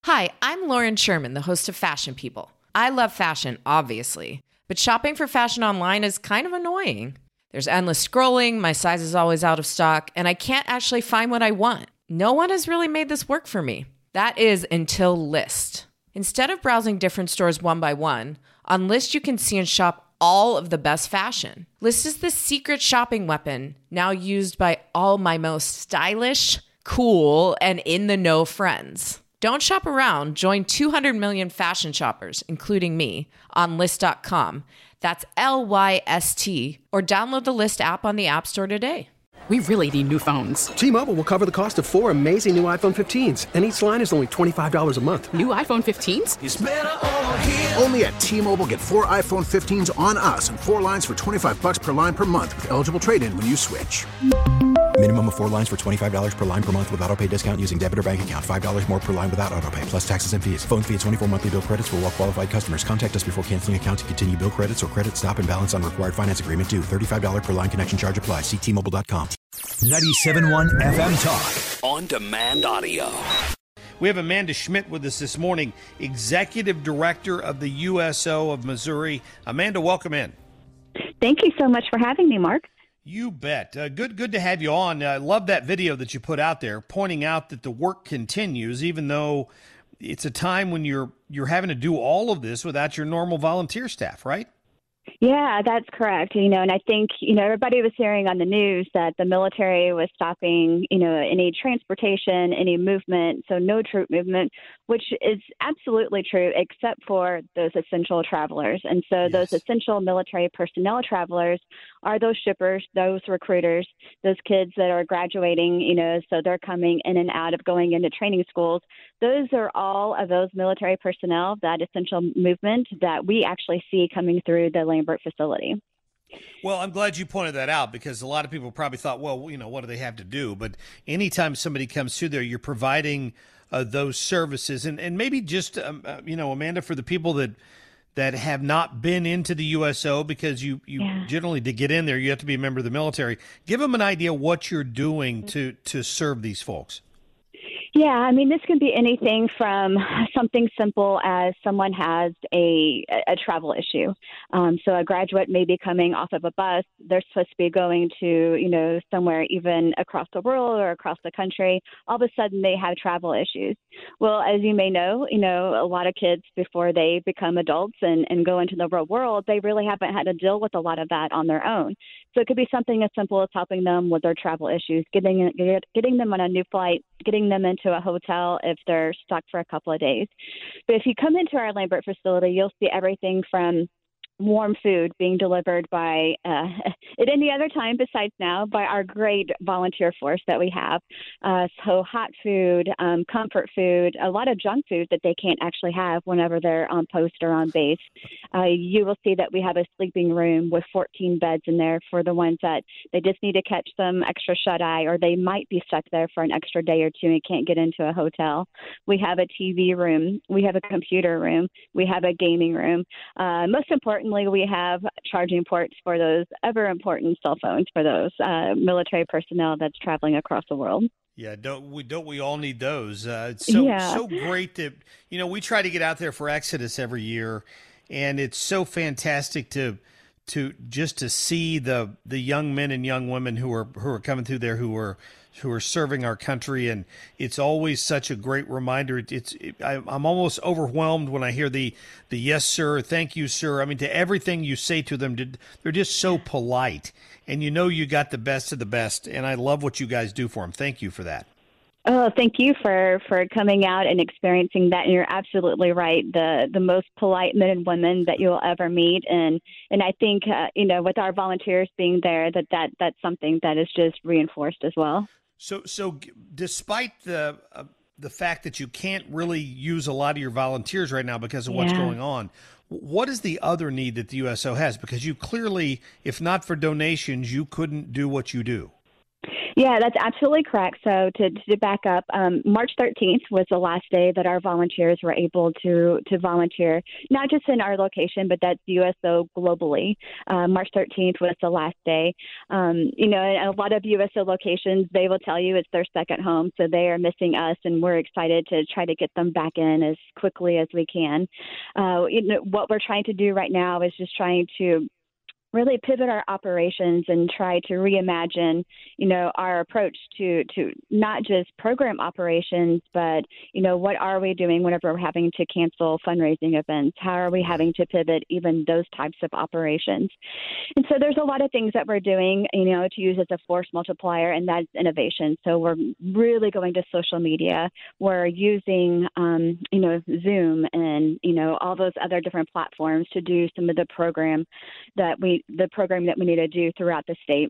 Hi, I'm Lauren Sherman, the host of Fashion People. I love fashion, obviously, but shopping for fashion online is kind of annoying. There's endless scrolling, my size is always out of stock, and I can't actually find what I want. No one has really made this work for me. That is until Lyst. Instead of browsing different stores one by one, on Lyst you can see and shop all of the best fashion. Lyst is the secret shopping weapon now used by all my most stylish, cool, and in-the-know friends. Don't shop around. Join 200 million fashion shoppers, including me, on Lyst.com. That's Lyst, or download the Lyst app on the App Store today. We really need new phones. T-Mobile will cover the cost of 4 amazing new iPhone 15s, and each line is only $25 a month. New iPhone 15s? It's better over here. Only at T-Mobile, get 4 iPhone 15s on us and 4 lines for $25 per line per month with eligible trade-in when you switch. Minimum of 4 lines for $25 per line per month with autopay discount using debit or bank account. $5 more per line without autopay, plus taxes and fees. Phone fee at 24 monthly bill credits for well-qualified customers. Contact us before canceling account to continue bill credits or credit stop and balance on required finance agreement due. $35 per line connection charge applies. See T-Mobile.com. 97.1 FM Talk. On demand audio. We have Amanda Schmidt with us this morning, Executive Director of the USO of Missouri. Amanda, welcome in. Thank you so much for having me, Mark. You bet. Good to have you on. I love that video that you put out there pointing out that the work continues, even though it's a time when you're having to do all of this without your normal volunteer staff, right? Yeah, that's correct. And I think, everybody was hearing on the news that the military was stopping, any transportation, any movement, so no troop movement, which is absolutely true, except for those essential travelers. And so those essential military personnel travelers are those shippers, those recruiters, those kids that are graduating, so they're coming in and out of going into training schools. Those are all of those military personnel, that essential movement that we actually see coming through the Lambert facility. Well, I'm glad you pointed that out because a lot of people probably thought, well, what do they have to do? But anytime somebody comes through there, you're providing those services. And maybe just, Amanda, for the people that have not been into the USO, because you generally, to get in there, you have to be a member of the military. Give them an idea what you're doing to serve these folks. Yeah, this can be anything from something simple as someone has a travel issue. So a graduate may be coming off of a bus. They're supposed to be going to, somewhere even across the world or across the country. All of a sudden they have travel issues. Well, as you may know, a lot of kids before they become adults and go into the real world, they really haven't had to deal with a lot of that on their own. So it could be something as simple as helping them with their travel issues, getting them on a new flight, getting them into a hotel if they're stuck for a couple of days. But if you come into our Lambert facility, you'll see everything from warm food being delivered by, at any other time besides now, by our great volunteer force that we have. So hot food, comfort food, a lot of junk food that they can't actually have whenever they're on post or on base. You will see that we have a sleeping room with 14 beds in there for the ones that they just need to catch some extra shut-eye, or they might be stuck there for an extra day or two and can't get into a hotel. We have a TV room. We have a computer room. We have a gaming room. Most importantly, we have charging ports for those ever important cell phones for those military personnel that's traveling across the world. Yeah, don't we all need those? It's so great that we try to get out there for Exodus every year, and it's so fantastic to see the young men and young women who are coming through there who are serving our country, and it's always such a great reminder. I'm almost overwhelmed when I hear the yes sir, thank you sir. To everything you say to them, they're just so polite, and you got the best of the best, and I love what you guys do for them. Thank you for that. Oh, thank you for coming out and experiencing that. And you're absolutely right. The most polite men and women that you'll ever meet. And I think, with our volunteers being there, that's something that is just reinforced as well. So despite the fact that you can't really use a lot of your volunteers right now because of what's going on, what is the other need that the USO has? Because you clearly, if not for donations, you couldn't do what you do. Yeah, that's absolutely correct. So to back up, March 13th was the last day that our volunteers were able to volunteer, not just in our location, but that's USO globally. March 13th was the last day. A lot of USO locations, they will tell you it's their second home, so they are missing us, and we're excited to try to get them back in as quickly as we can. What we're trying to do right now is just trying to really pivot our operations and try to reimagine, our approach to not just program operations, but, what are we doing whenever we're having to cancel fundraising events? How are we having to pivot even those types of operations? And so there's a lot of things that we're doing, to use as a force multiplier, and that's innovation. So we're really going to social media. We're using, Zoom and, all those other different platforms to do some of the program that we need to do throughout the state.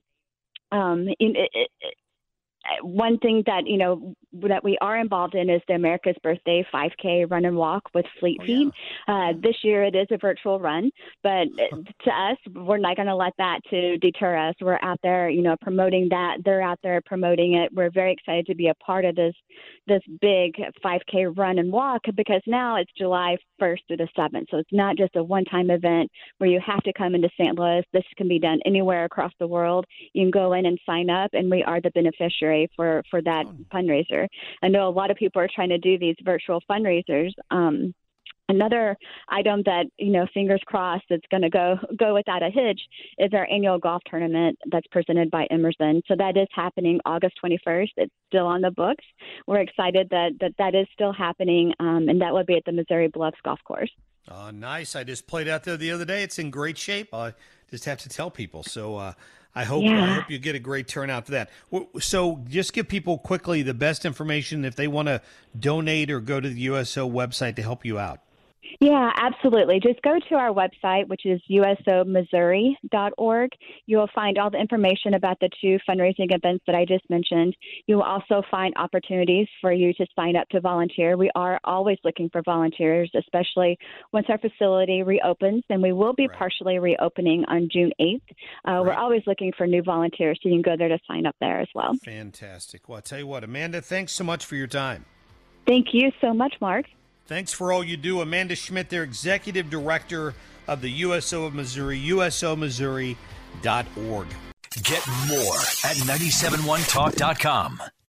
One thing that that we are involved in is the America's Birthday 5K run and walk with Fleet Feet. This year it is a virtual run, but to us, we're not going to let that to deter us. We're out there, promoting that. They're out there promoting it. We're very excited to be a part of this big 5K run and walk, because now it's July 1st through the 7th. So it's not just a one-time event where you have to come into St. Louis. This can be done anywhere across the world. You can go in and sign up, and we are the beneficiary for that fundraiser. I know a lot of people are trying to do these virtual fundraisers. Another item that, fingers crossed, that's going to go without a hitch is our annual golf tournament that's presented by Emerson. So that is happening August 21st. It's still on the books. We're excited that is still happening, and that will be at the Missouri Bluffs Golf Course. Nice. I just played out there the other day. It's in great shape. I just have to tell people. So I hope you get a great turnout for that. So just give people quickly the best information if they want to donate or go to the USO website to help you out. Yeah, absolutely. Just go to our website, which is usomissouri.org. You will find all the information about the two fundraising events that I just mentioned. You will also find opportunities for you to sign up to volunteer. We are always looking for volunteers, especially once our facility reopens, and we will be partially reopening on June 8th. We're always looking for new volunteers, so you can go there to sign up there as well. Fantastic. Well, I'll tell you what, Amanda, thanks so much for your time. Thank you so much, Mark. Thanks for all you do. Amanda Schmidt, their Executive Director of the USO of Missouri, usomissouri.org. Get more at 971talk.com.